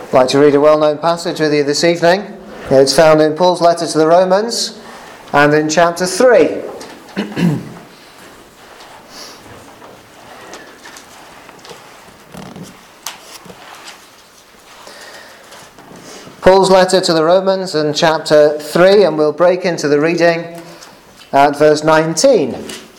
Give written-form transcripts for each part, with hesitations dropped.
I'd like to read a well-known passage with you this evening. It's found in Paul's letter to the Romans and in chapter 3. Paul's letter to the Romans and chapter 3, and we'll break into the reading at verse 19.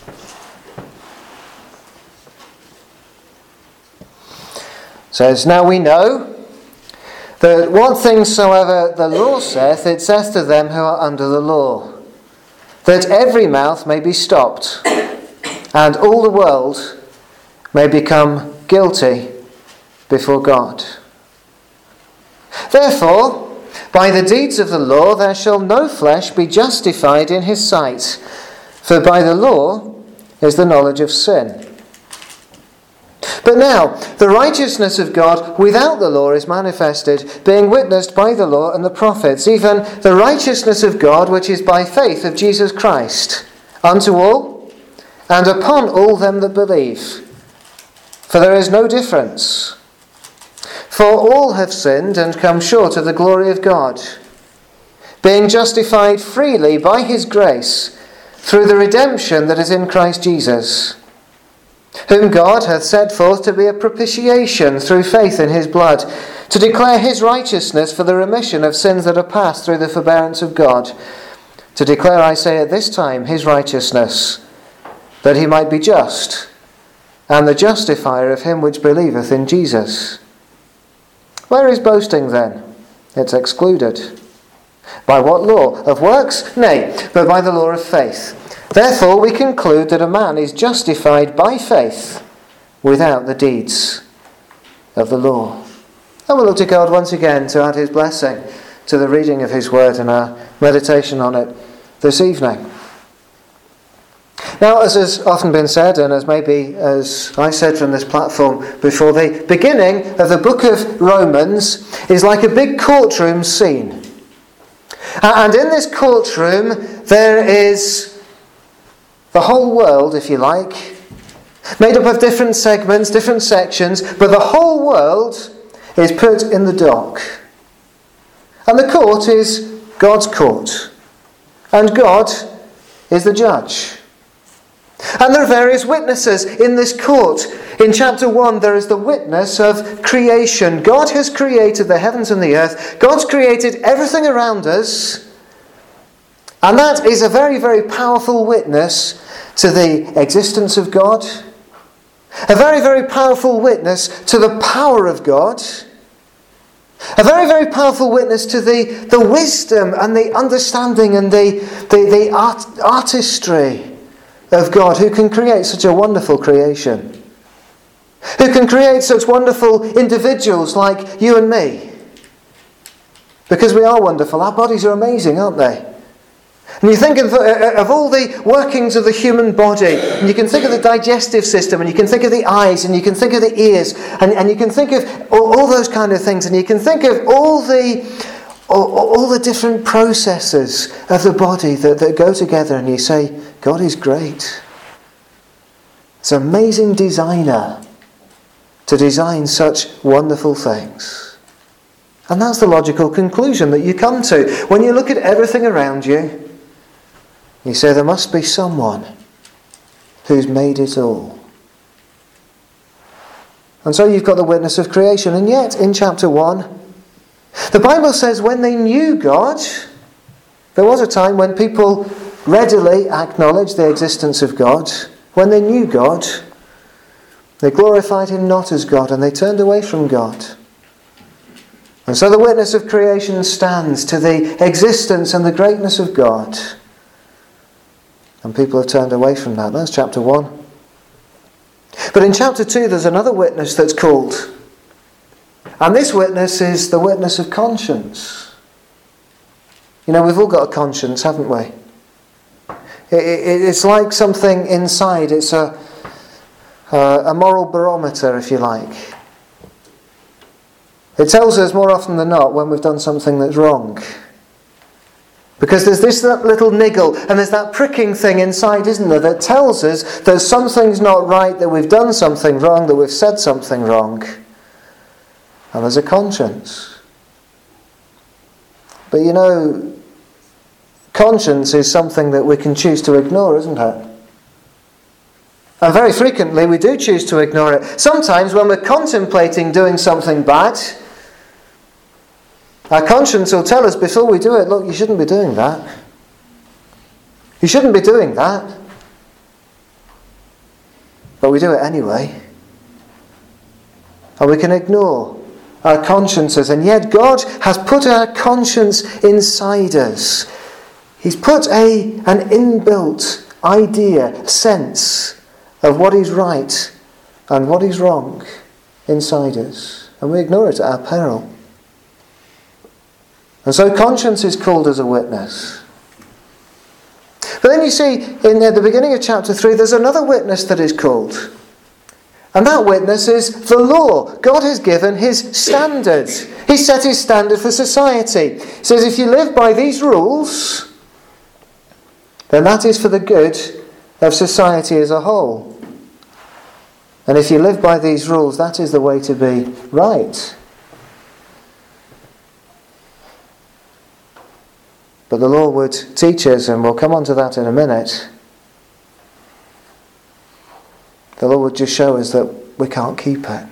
It says, "Now we know that what things soever the law saith, it saith to them who are under the law, that every mouth may be stopped, and all the world may become guilty before God. Therefore, by the deeds of the law there shall no flesh be justified in his sight, for by the law is the knowledge of sin. But now, the righteousness of God without the law is manifested, being witnessed by the law and the prophets, even the righteousness of God which is by faith of Jesus Christ, unto all, and upon all them that believe. For there is no difference. For all have sinned and come short of the glory of God, being justified freely by his grace, through the redemption that is in Christ Jesus, whom God hath set forth to be a propitiation through faith in his blood, to declare his righteousness for the remission of sins that are past through the forbearance of God, to declare, I say, at this time his righteousness, that he might be just, and the justifier of him which believeth in Jesus. Where is boasting then? It's excluded. By what law? Of works? Nay, but by the law of faith. Therefore we conclude that a man is justified by faith without the deeds of the law." And we'll look to God once again to add his blessing to the reading of his word and our meditation on it this evening. Now, as has often been said, and as I said from this platform before, the beginning of the book of Romans is like a big courtroom scene. And in this courtroom there is the whole world, if you like, made up of different segments, different sections, but the whole world is put in the dock. And the court is God's court. And God is the judge. And there are various witnesses in this court. In chapter 1 there is the witness of creation. God has created the heavens and the earth. God's created everything around us. And that is a very, very powerful witness to the existence of God. A very, very powerful witness to the power of God. A very, very powerful witness to the wisdom and the understanding and the artistry of God, who can create such a wonderful creation. Who can create such wonderful individuals like you and me. Because we are wonderful. Our bodies are amazing, aren't they? And you think of all the workings of the human body, and you can think of the digestive system, and you can think of the eyes, and you can think of the ears, and you can think of all those kind of things, and you can think of all the different processes of the body that go together, and you say, God is great. It's an amazing designer to design such wonderful things. And that's the logical conclusion that you come to. When you look at everything around you, you say there must be someone who's made it all. And so you've got the witness of creation. And yet, in chapter 1, the Bible says when they knew God, there was a time when people readily acknowledged the existence of God. When they knew God, they glorified him not as God, and they turned away from God. And so the witness of creation stands to the existence and the greatness of God. And people have turned away from that. That's chapter 1. But in chapter 2 there's another witness that's called. And this witness is the witness of conscience. You know, we've all got a conscience, haven't we? It's like something inside. It's a moral barometer, if you like. It tells us more often than not when we've done something that's wrong. Because there's that little niggle and there's that pricking thing inside, isn't there, that tells us that something's not right, that we've done something wrong, that we've said something wrong. And there's a conscience. But you know, conscience is something that we can choose to ignore, isn't it? And very frequently we do choose to ignore it. Sometimes when we're contemplating doing something bad, our conscience will tell us before we do it, look, you shouldn't be doing that. You shouldn't be doing that. But we do it anyway. And we can ignore our consciences. And yet God has put our conscience inside us. He's put an inbuilt idea, sense of what is right and what is wrong inside us. And we ignore it at our peril. And so conscience is called as a witness. But then you see, in the beginning of chapter 3, there's another witness that is called. And that witness is the law. God has given his standards. He set his standard for society. He says if you live by these rules, then that is for the good of society as a whole. And if you live by these rules, that is the way to be right. But the law would teach us, and we'll come on to that in a minute, the law would just show us that we can't keep it.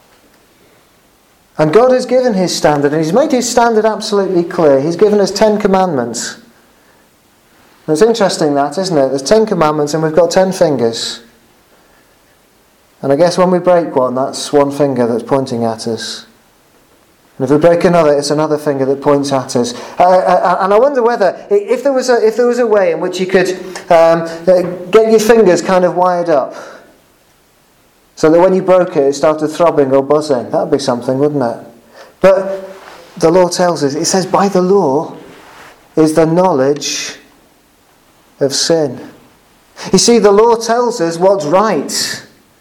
And God has given his standard, and he's made his standard absolutely clear. He's given us 10 commandments. And it's interesting that, isn't it? There's 10 commandments and we've got 10 fingers. And I guess when we break one, that's one finger that's pointing at us. And if we break another, it's another finger that points at us. And I wonder whether, if there was a way in which you could get your fingers kind of wired up, so that when you broke it started throbbing or buzzing, that would be something, wouldn't it? But the law tells us, it says, by the law is the knowledge of sin. You see, the law tells us what's right.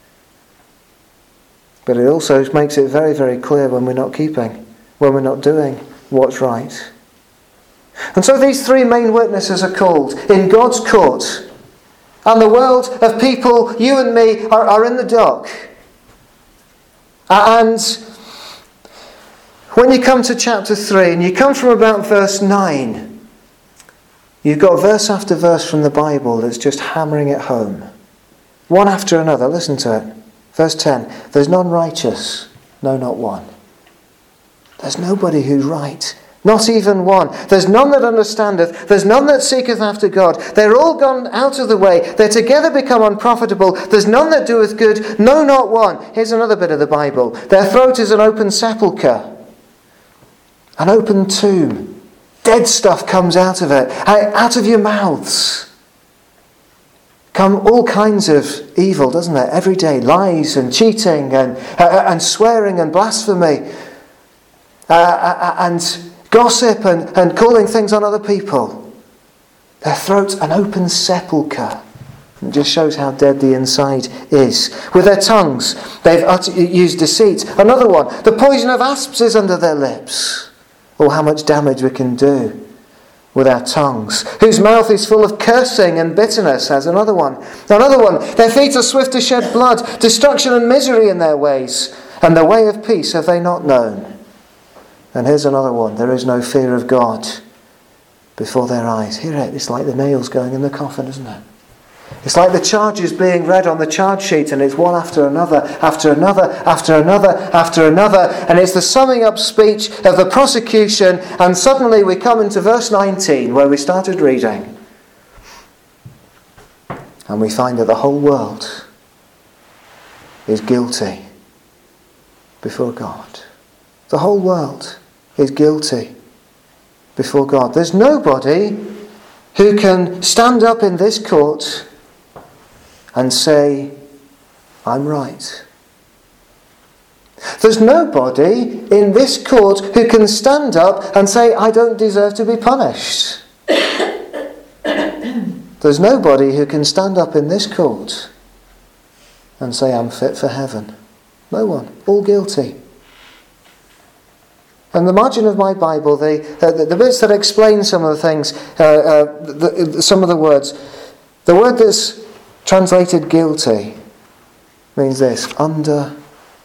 But it also makes it very, very clear when we're not keeping, when we're not doing what's right. And so these three main witnesses are called in God's court. And the world of people, you and me, are in the dock. And when you come to chapter 3, and you come from about verse 9, you've got verse after verse from the Bible that's just hammering it home. One after another, listen to it. Verse 10, there's none righteous, no, not one. There's nobody who's right, not even one. There's none that understandeth, there's none that seeketh after God. They're all gone out of the way, they're together become unprofitable. There's none that doeth good, no, not one. Here's another bit of the Bible. Their throat is an open sepulchre, an open tomb. Dead stuff comes out of it, out of your mouths. Come all kinds of evil, doesn't it? Every day, lies and cheating and swearing and blasphemy and gossip and calling things on other people. Their throat's an open sepulchre. It just shows how dead the inside is. With their tongues, they've used deceit. Another one, the poison of asps is under their lips. Oh, how much damage we can do with our tongues. Whose mouth is full of cursing and bitterness, as another one. Another one, their feet are swift to shed blood, destruction and misery in their ways, and the way of peace have they not known. And here's another one, there is no fear of God before their eyes. Hear it, it's like the nails going in the coffin, isn't it? It's like the charges being read on the charge sheet, and it's one after another, after another, after another, after another, and it's the summing up speech of the prosecution, and suddenly we come into verse 19 where we started reading, and we find that the whole world is guilty before God. The whole world is guilty before God. There's nobody who can stand up in this court and say, I'm right. There's nobody in this court who can stand up and say, I don't deserve to be punished. There's nobody who can stand up in this court and say, I'm fit for heaven. No one. All guilty. And the margin of my Bible, the bits that explain some of the things, some of the words, the word that's translated guilty means this, under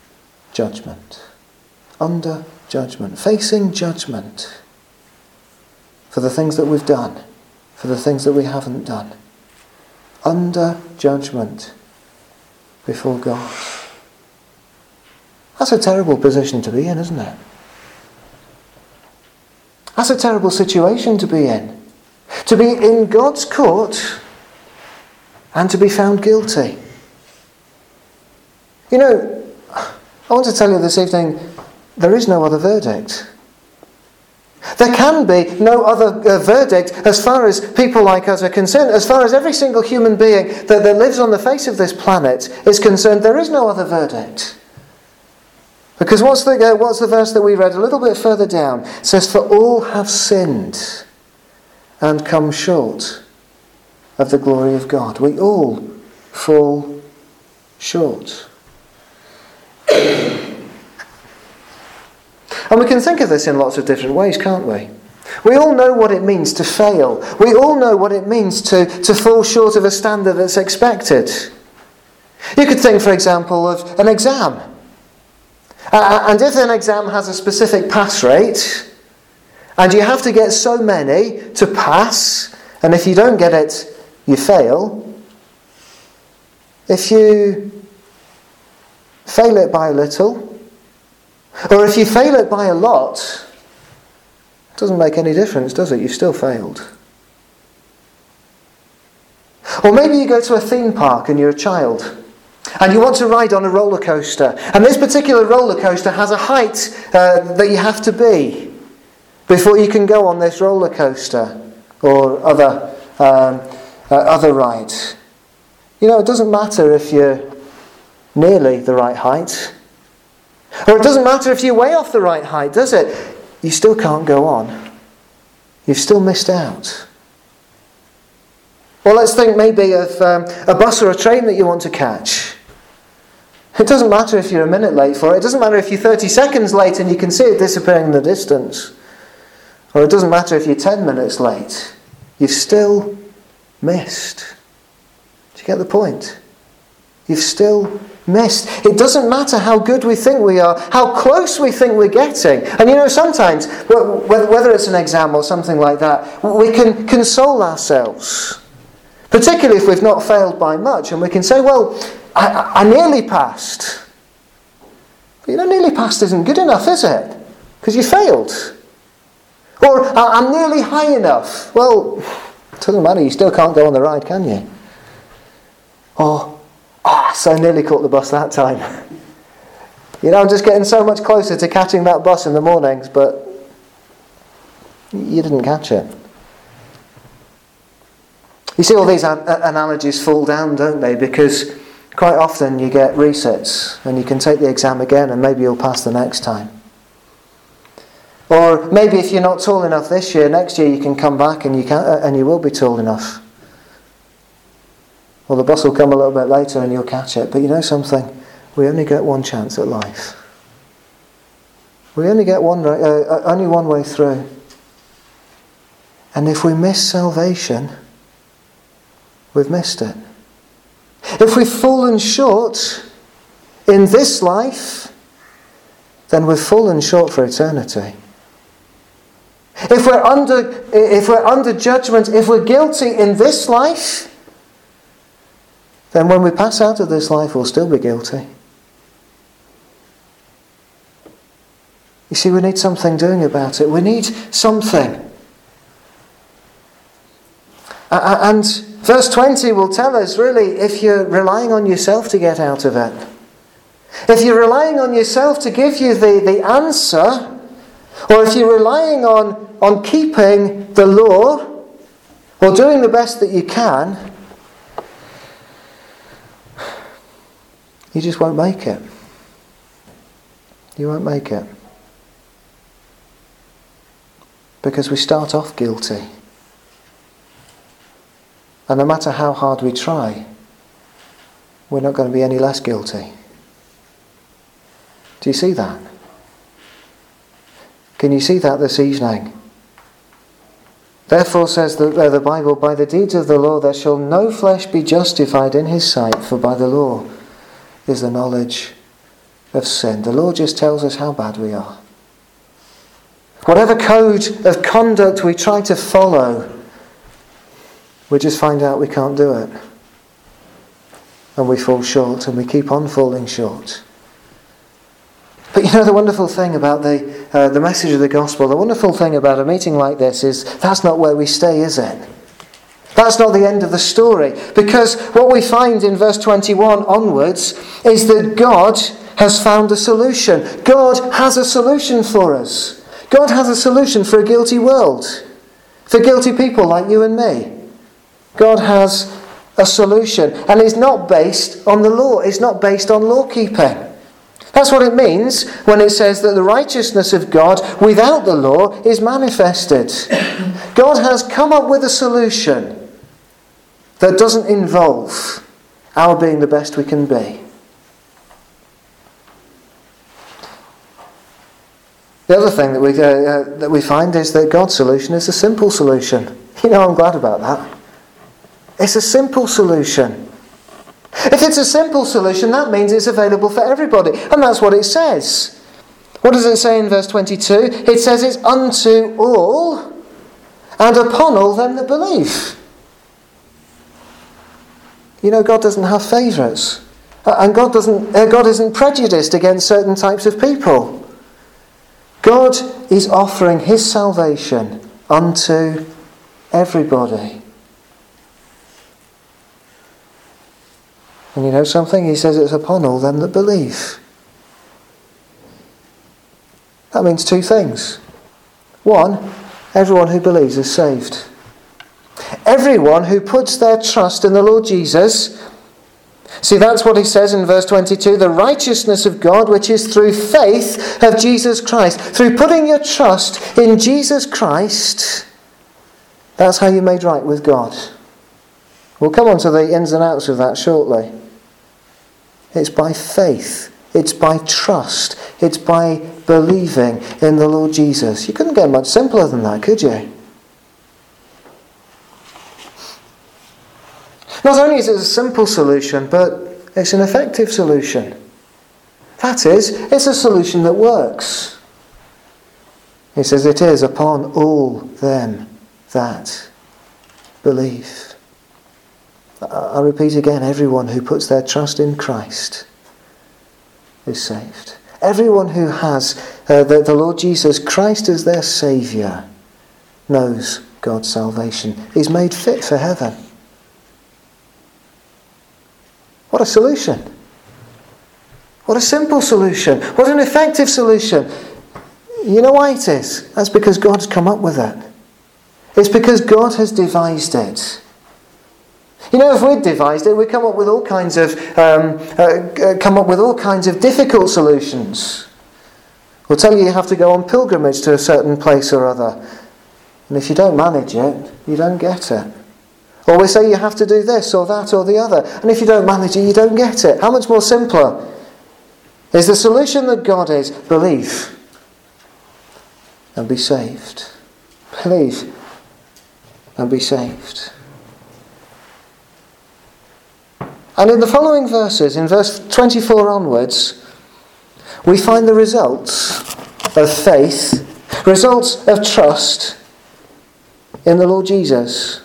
judgment. Under judgment. Facing judgment. for the things that we've done, for the things that we haven't done. Under judgment before God. That's a terrible position to be in, isn't it? That's a terrible situation to be in. To be in God's court and to be found guilty. You know, I want to tell you this evening, there is no other verdict. There can be no other verdict as far as people like us are concerned. As far as every single human being that lives on the face of this planet is concerned, there is no other verdict. Because what's the verse that we read a little bit further down? It says, "For all have sinned and come short of the glory of God." We all fall short. And we can think of this in lots of different ways, can't we? We all know what it means to fail. We all know what it means to fall short of a standard that's expected. You could think, for example, of an exam. And if an exam has a specific pass rate, and you have to get so many to pass, and if you don't get it, you fail. If you fail it by a little, or if you fail it by a lot, it doesn't make any difference, does it? You've still failed. Or maybe you go to a theme park and you're a child, and you want to ride on a roller coaster. And this particular roller coaster has a height that you have to be before you can go on this roller coaster or other rides. You know, it doesn't matter if you're nearly the right height. Or it doesn't matter if you're way off the right height, does it? You still can't go on. You've still missed out. Well, let's think maybe of a bus or a train that you want to catch. It doesn't matter if you're a minute late for it. It doesn't matter if you're 30 seconds late and you can see it disappearing in the distance. Or it doesn't matter if you're 10 minutes late. You've still missed. Do you get the point? You've still missed. It doesn't matter how good we think we are, how close we think we're getting. And you know, sometimes, whether it's an exam or something like that, we can console ourselves. Particularly if we've not failed by much, and we can say, well, I nearly passed. But you know, nearly passed isn't good enough, is it? Because you failed. Or, I'm nearly high enough. Well, it doesn't matter, you still can't go on the ride, can you? Or, so I nearly caught the bus that time. You know, I'm just getting so much closer to catching that bus in the mornings, but you didn't catch it. You see, all these analogies fall down, don't they? Because quite often you get resets and you can take the exam again and maybe you'll pass the next time. Or maybe if you're not tall enough this year, next year you can come back and you will be tall enough. Well, the bus will come a little bit later and you'll catch it. But you know something? We only get one chance at life. We only get only one way through. And if we miss salvation, we've missed it. If we've fallen short in this life, then we've fallen short for eternity. If we're under judgment, if we're guilty in this life, then when we pass out of this life, we'll still be guilty. You see, we need something doing about it. We need something. And verse 20 will tell us, really, if you're relying on yourself to get out of it. If you're relying on yourself to give you the answer, or if you're relying on keeping the law, or doing the best that you can, you just won't make it. You won't make it. Because we start off guilty. And no matter how hard we try, we're not going to be any less guilty. Do you see that? Can you see that this evening? Therefore says the Bible, by the deeds of the law there shall no flesh be justified in his sight, for by the law is the knowledge of sin. The law just tells us how bad we are. Whatever code of conduct we try to follow, we just find out we can't do it. And we fall short, and we keep on falling short. But you know, the wonderful thing about the message of the gospel, the wonderful thing about a meeting like this is that's not where we stay, is it? That's not the end of the story. Because what we find in verse 21 onwards is that God has found a solution. God has a solution for us. God has a solution for a guilty world. For guilty people like you and me. God has a solution. And it's not based on the law. It's not based on law keeping. That's what it means when it says that the righteousness of God without the law is manifested. God has come up with a solution that doesn't involve our being the best we can be. The other thing that we find is that God's solution is a simple solution. You know, I'm glad about that. It's a simple solution. If it's a simple solution, that means it's available for everybody. And that's what it says. What does it say in verse 22? It says it's unto all and upon all them that believe. You know, God doesn't have favourites. And God isn't prejudiced against certain types of people. God is offering his salvation unto everybody. And you know something? He says it's upon all them that believe. That means two things. One, everyone who believes is saved. Everyone who puts their trust in the Lord Jesus. See, that's what he says in verse 22. The righteousness of God, which is through faith of Jesus Christ. Through putting your trust in Jesus Christ, that's how you're made right with God. We'll come on to the ins and outs of that shortly. It's by faith. It's by trust. It's by believing in the Lord Jesus. You couldn't get much simpler than that, could you? Not only is it a simple solution, but it's an effective solution. That is, it's a solution that works. He says it is upon all them that believe. I repeat again, everyone who puts their trust in Christ is saved. Everyone who has the Lord Jesus Christ as their Saviour knows God's salvation. He's made fit for heaven. What a solution. What a simple solution. What an effective solution. You know why it is? That's because God's come up with it. It's because God has devised it. You know, if we'd devised it, we'd come up with all kinds of difficult solutions. We'll tell you have to go on pilgrimage to a certain place or other, and if you don't manage it, you don't get it. Or we say you have to do this or that or the other, and if you don't manage it, you don't get it. How much more simpler is the solution that God is? Believe and be saved. Believe and be saved. And in the following verses, in verse 24 onwards, we find the results of faith, results of trust in the Lord Jesus.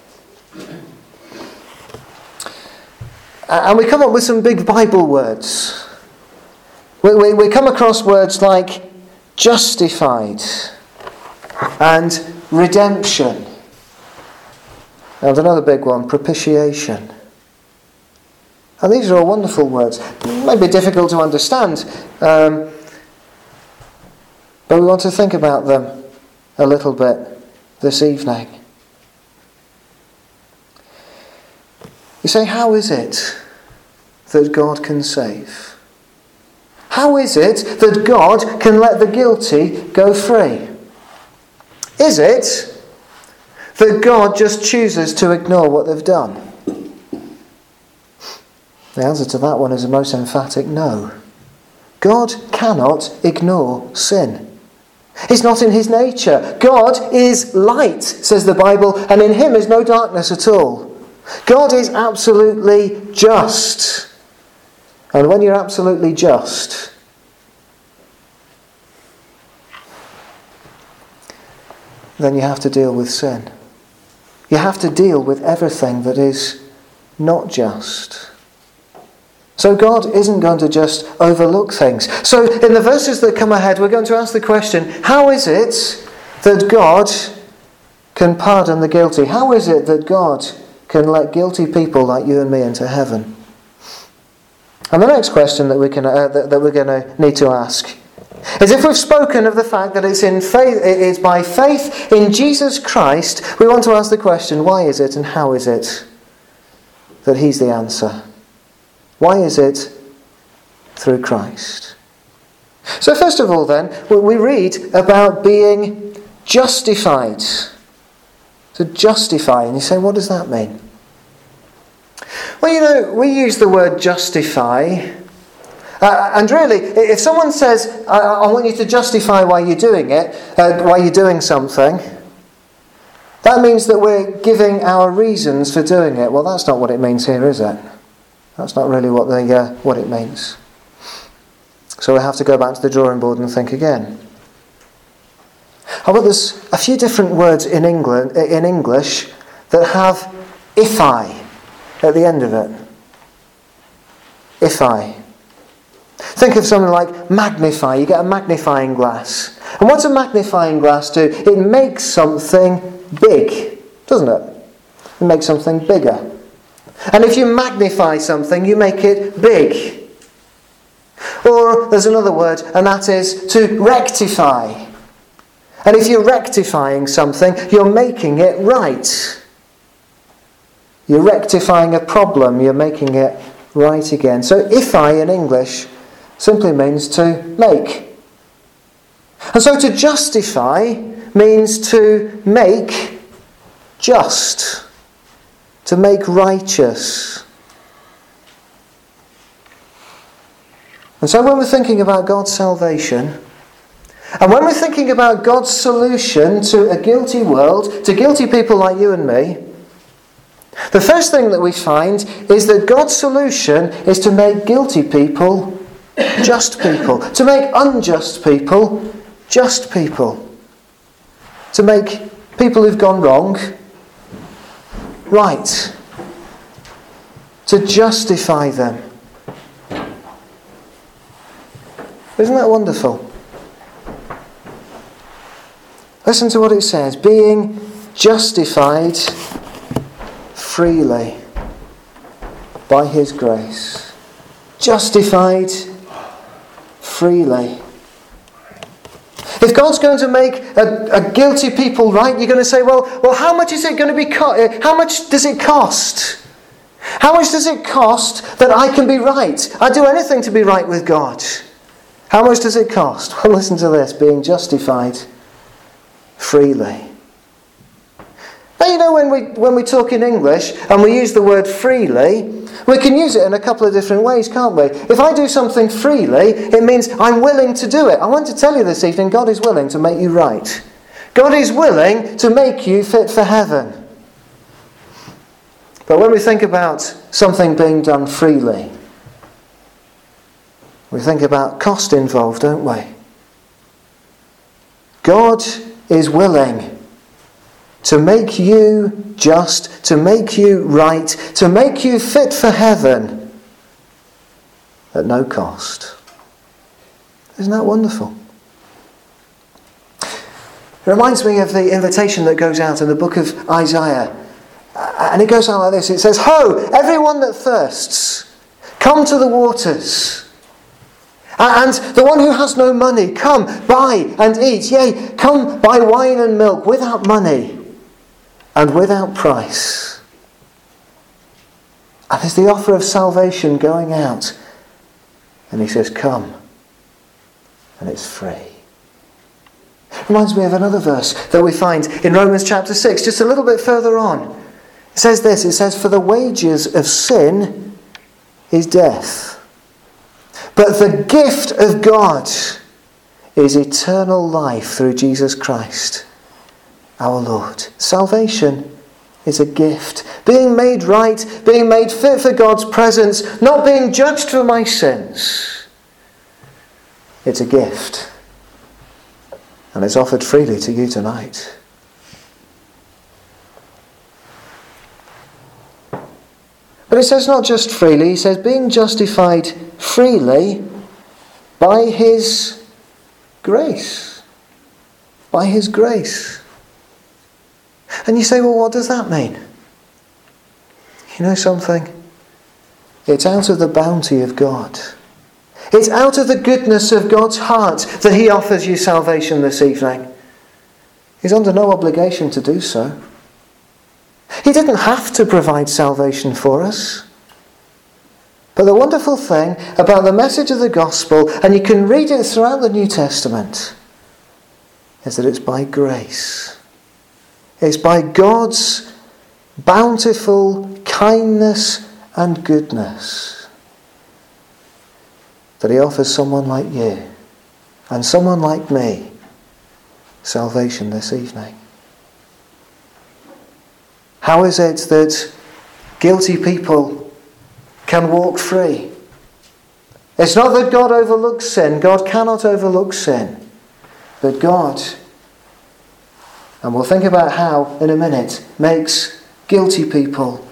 And we come up with some big Bible words. We come across words like justified and redemption. And another big one, propitiation. And these are all wonderful words. It may be difficult to understand, but we want to think about them a little bit this evening. You say, how is it that God can save? How is it that God can let the guilty go free? Is it that God just chooses to ignore what they've done? The answer to that one is a most emphatic no. God cannot ignore sin. It's not in his nature. God is light, says the Bible, and in him is no darkness at all. God is absolutely just. And when you're absolutely just, then you have to deal with sin. You have to deal with everything that is not just. So God isn't going to just overlook things. So in the verses that come ahead, we're going to ask the question, how is it that God can pardon the guilty? How is it that God can let guilty people like you and me into heaven? And the next question that we're going to need to ask is, if we've spoken of the fact that it's by faith in Jesus Christ, we want to ask the question, why is it and how is it that He's the answer? Why is it through Christ? So first of all then, we read about being justified. To justify, and you say, what does that mean? Well, we use the word justify, and really, if someone says, I want you to justify why you're doing it, why you're doing something, that means that we're giving our reasons for doing it. Well, that's not what it means here, is it? That's not really what it means. So we have to go back to the drawing board and think again. However, there's a few different words in English that have if I at the end of it. If I. Think of something like magnify. You get a magnifying glass. And what's a magnifying glass do? It makes something big, doesn't it? It makes something bigger. And if you magnify something, you make it big. Or there's another word, and that is to rectify. And if you're rectifying something, you're making it right. You're rectifying a problem, you're making it right again. So if I in English simply means to make. And so to justify means to make just. To make righteous. And so when we're thinking about God's salvation, and when we're thinking about God's solution to a guilty world, to guilty people like you and me, the first thing that we find is that God's solution is to make guilty people just people. To make unjust people just people. To make people who've gone wrong right. To justify them. Isn't that wonderful? Listen to what it says. Being justified freely by His grace. Justified freely. If God's going to make a guilty people right, you're going to say, well, how much is it going to be? How much does it cost? How much does it cost that I can be right? I'd do anything to be right with God. How much does it cost? Well, listen to this. Being justified freely. Now, when we talk in English and we use the word freely, we can use it in a couple of different ways, can't we? If I do something freely, it means I'm willing to do it. I want to tell you this evening, God is willing to make you right. God is willing to make you fit for heaven. But when we think about something being done freely, we think about cost involved, don't we? God is willing to make you just, to make you right, to make you fit for heaven at no cost. Isn't that wonderful? It reminds me of the invitation that goes out in the book of Isaiah. And it goes out like this. It says, "Ho, everyone that thirsts, come to the waters. And the one who has no money, come, buy and eat. Yea, come buy wine and milk without money and without price." And there's the offer of salvation going out. And he says, come. And it's free. Reminds me of another verse that we find in Romans chapter 6, just a little bit further on. It says this, it says, "For the wages of sin is death. But the gift of God is eternal life through Jesus Christ, our Lord." Salvation is a gift. Being made right, being made fit for God's presence, not being judged for my sins. It's a gift. And it's offered freely to you tonight. But it says not just freely, he says being justified freely by his grace. By his grace. And you say, well, what does that mean? You know something? It's out of the bounty of God. It's out of the goodness of God's heart that he offers you salvation this evening. He's under no obligation to do so. He didn't have to provide salvation for us. But the wonderful thing about the message of the gospel, and you can read it throughout the New Testament, is that it's by grace. It's by God's bountiful kindness and goodness that he offers someone like you and someone like me salvation this evening. How is it that guilty people can walk free? It's not that God overlooks sin. God cannot overlook sin. But God, and we'll think about how in a minute, makes guilty people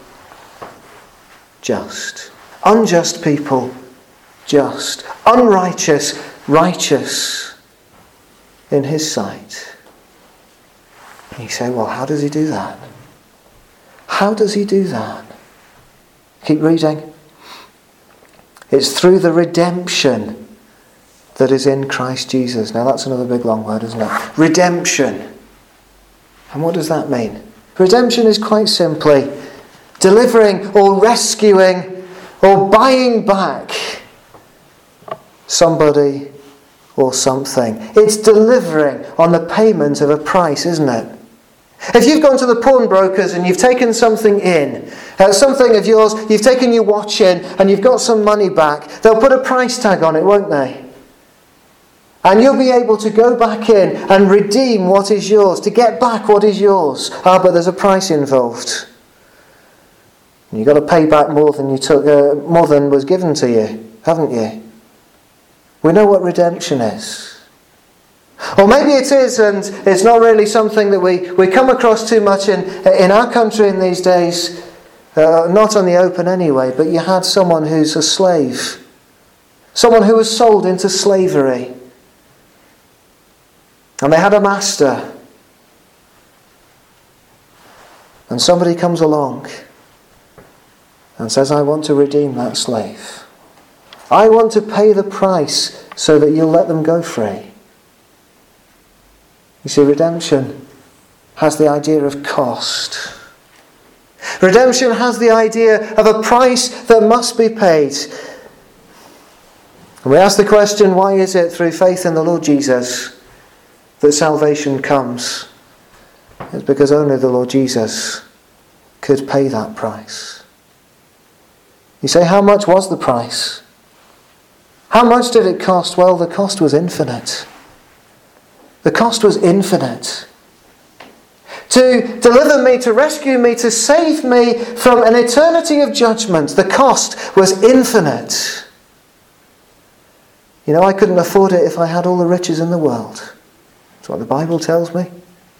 just. Unjust people just. Unrighteous, righteous in his sight. And you say, well, how does he do that? How does he do that? Keep reading. It's through the redemption that is in Christ Jesus. Now that's another big long word, isn't it? Redemption. And what does that mean? Redemption is quite simply delivering or rescuing or buying back somebody or something. It's delivering on the payment of a price, isn't it? If you've gone to the pawnbrokers and you've taken something in, something of yours, you've taken your watch in and you've got some money back, they'll put a price tag on it, won't they? And you'll be able to go back in and redeem what is yours, to get back what is yours. But there's a price involved. And you've got to pay back more than you took, more than was given to you, haven't you? We know what redemption is. Or maybe it is, and it's not really something that we come across too much in our country in these days, not on the open anyway, but you had someone who's a slave. Someone who was sold into slavery. And they had a master. And somebody comes along and says, I want to redeem that slave. I want to pay the price so that you'll let them go free. You see, redemption has the idea of cost. Redemption has the idea of a price that must be paid. And we ask the question, why is it through faith in the Lord Jesus that salvation comes? It's because only the Lord Jesus could pay that price. You say, how much was the price? How much did it cost? Well, the cost was infinite. The cost was infinite. To deliver me, to rescue me, to save me from an eternity of judgment, the cost was infinite. You know, I couldn't afford it if I had all the riches in the world. That's what the Bible tells me.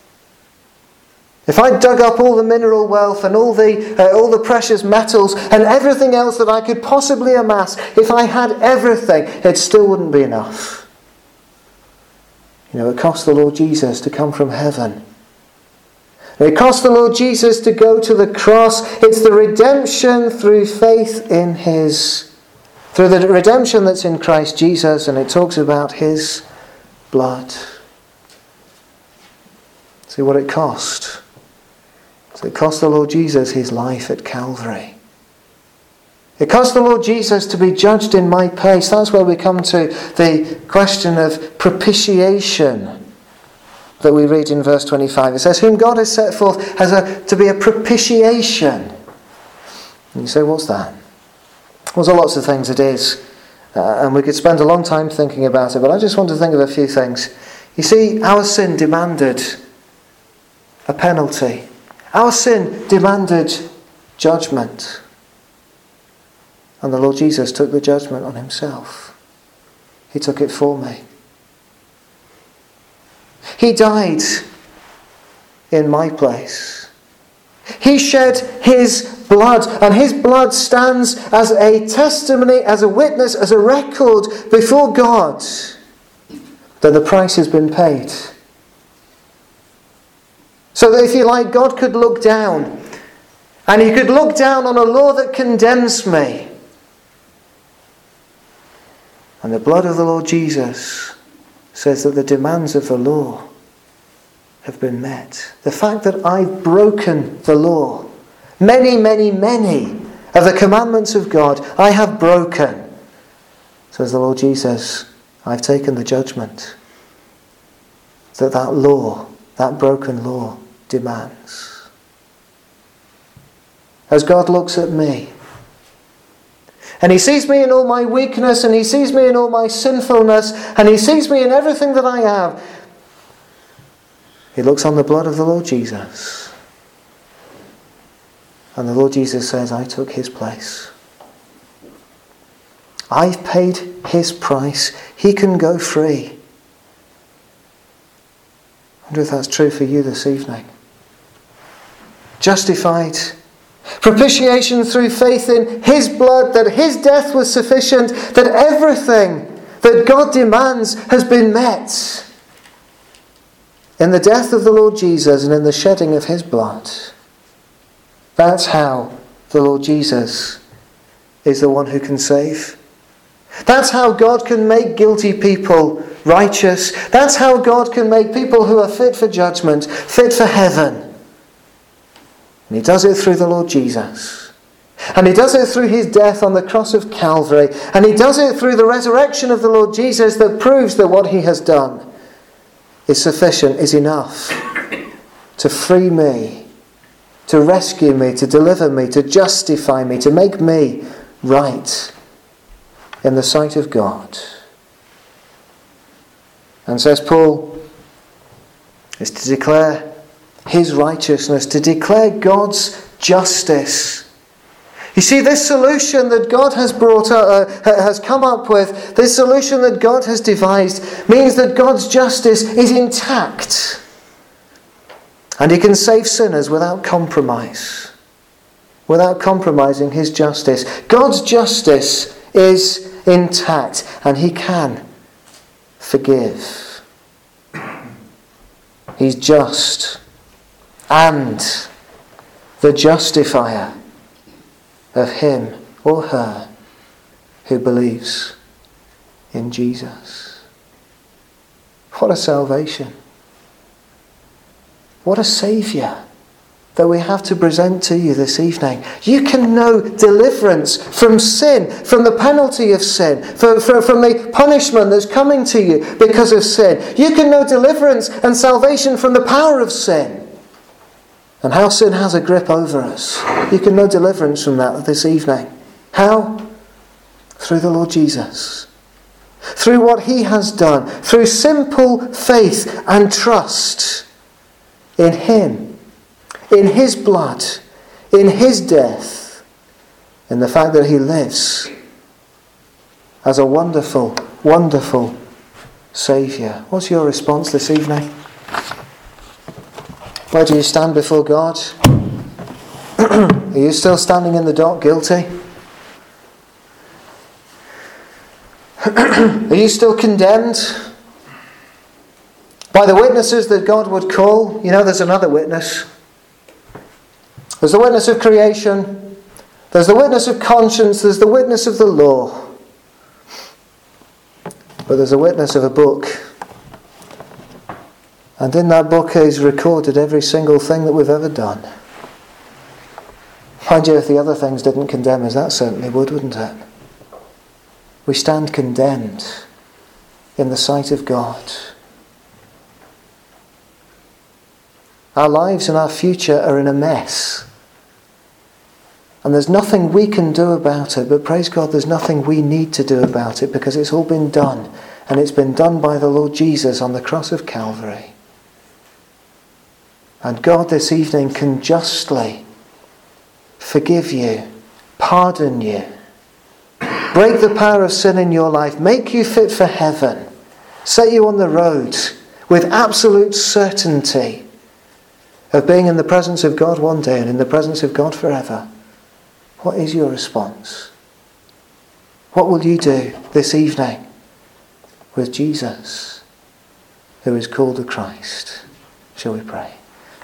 If I dug up all the mineral wealth and all the precious metals and everything else that I could possibly amass, if I had everything, it still wouldn't be enough. You know, it cost the Lord Jesus to come from heaven. It cost the Lord Jesus to go to the cross. It's the redemption through faith in through the redemption that's in Christ Jesus, and it talks about his blood. See what it cost. So it cost the Lord Jesus his life at Calvary. It cost the Lord Jesus to be judged in my place. That's where we come to the question of propitiation that we read in verse 25. It says, whom God has set forth to be a propitiation. And you say, what's that? Well, there are lots of things it is. And we could spend a long time thinking about it. But I just want to think of a few things. You see, our sin demanded a penalty. Our sin demanded judgment. And the Lord Jesus took the judgment on himself. He took it for me. He died in my place. He shed his blood. And his blood stands as a testimony, as a witness, as a record before God that the price has been paid. So that, if you like, God could look down, and he could look down on a law that condemns me. And the blood of the Lord Jesus says that the demands of the law have been met. The fact that I've broken the law, many, many, many of the commandments of God, I have broken. Says the Lord Jesus, I've taken the judgment that law, that broken law, demands. As God looks at me, and he sees me in all my weakness, and he sees me in all my sinfulness, and he sees me in everything that I have, he looks on the blood of the Lord Jesus. And the Lord Jesus says, I took his place. I've paid his price. He can go free. I wonder if that's true for you this evening. Justified. Propitiation through faith in his blood, that his death was sufficient, that everything that God demands has been met in the death of the Lord Jesus and in the shedding of his blood. That's how the Lord Jesus is the one who can save. That's how God can make guilty people righteous. That's how God can make people who are fit for judgment, fit for heaven. And he does it through the Lord Jesus. And he does it through his death on the cross of Calvary. And he does it through the resurrection of the Lord Jesus that proves that what he has done is sufficient, is enough to free me, to rescue me, to deliver me, to justify me, to make me right in the sight of God. And says Paul, is to declare his righteousness, to declare God's justice. You see, this solution that God has has come up with, this solution that God has devised, means that God's justice is intact. And he can save sinners without compromise, without compromising his justice. God's justice is intact, and he can forgive. He's just and the justifier of him or her who believes in Jesus. What a salvation. What a saviour that we have to present to you this evening. You can know deliverance from sin, from the penalty of sin, from the punishment that's coming to you because of sin. You can know deliverance and salvation from the power of sin and how sin has a grip over us. You can know deliverance from that this evening. How? Through the Lord Jesus. Through what he has done. Through simple faith and trust in him, in his blood, in his death, in the fact that he lives as a wonderful, wonderful Saviour. What's your response this evening? Where do you stand before God? Are you still standing in the dock guilty? Are you still condemned by the witnesses that God would call? You know, there's another witness. There's the witness of creation. There's the witness of conscience. There's the witness of the law. But there's a witness of a book. And in that book is recorded every single thing that we've ever done. Mind you, if the other things didn't condemn us, that certainly would, wouldn't it? We stand condemned in the sight of God. Our lives and our future are in a mess. And there's nothing we can do about it, but praise God, there's nothing we need to do about it because it's all been done. And it's been done by the Lord Jesus on the cross of Calvary. And God this evening can justly forgive you, pardon you, break the power of sin in your life, make you fit for heaven, set you on the road with absolute certainty of being in the presence of God one day and in the presence of God forever. What is your response? What will you do this evening with Jesus, who is called the Christ? Shall we pray?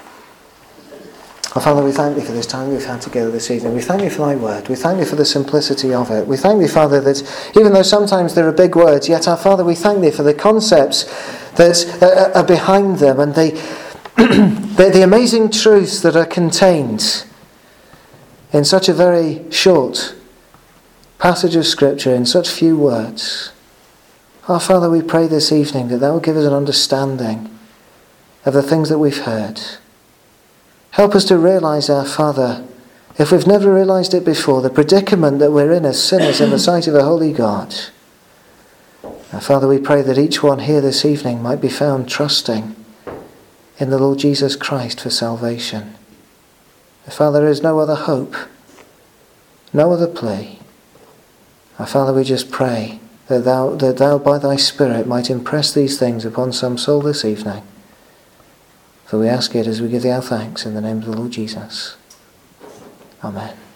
Oh, Father, we thank thee for this time we've had together this evening. We thank thee for thy word. We thank thee for the simplicity of it. We thank thee, Father, that even though sometimes there are big words, yet, our Father, we thank thee for the concepts that are behind them and the amazing truths that are contained in such a very short passage of Scripture, in such few words. Our Father, we pray this evening that thou will give us an understanding of the things that we've heard. Help us to realise, our Father, if we've never realised it before, the predicament that we're in as sinners in the sight of a holy God. Our Father, we pray that each one here this evening might be found trusting in the Lord Jesus Christ for salvation. Father, there is no other hope, no other plea. Our Father, we just pray that thou by thy Spirit might impress these things upon some soul this evening. For we ask it as we give thee our thanks in the name of the Lord Jesus. Amen.